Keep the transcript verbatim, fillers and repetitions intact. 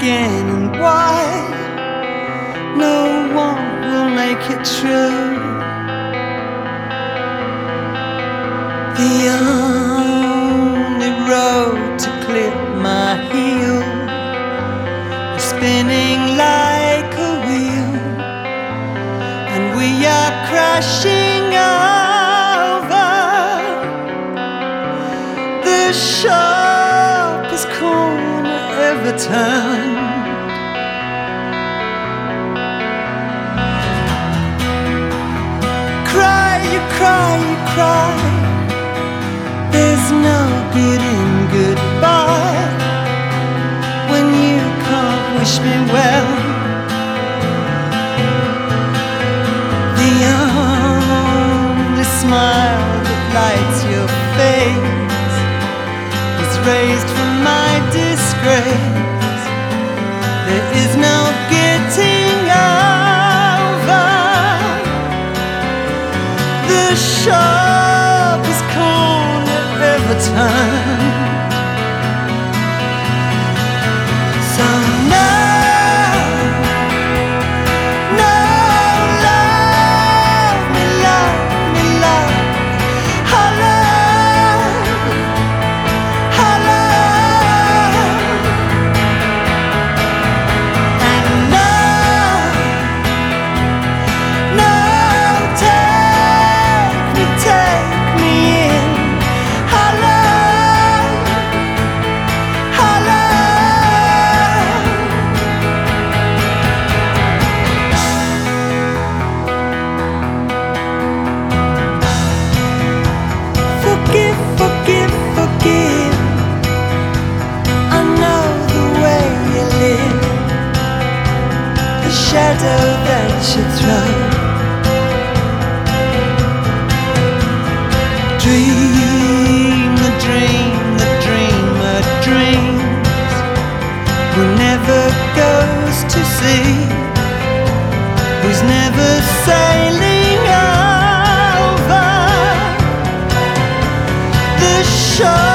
again, and why no one will make it true. The only road to clip my heel is spinning like a wheel, and we are crashing over the sharpest corner ever turned. Cry, you cry, you cry. There's no good in goodbye when you can't wish me well. The only smile that lights your face is raised from my disgrace. There is no getting over the sharpest corner ever turned. So now, now love me, love me, love, I love, I love. And now, now take me, take me in. I love, I love. Forgive, forgive, forgive. I know the way you live, the shadow that you throw. Dream the dream, the dreamer dreams, who never goes to sea, who's never sailing over the shore.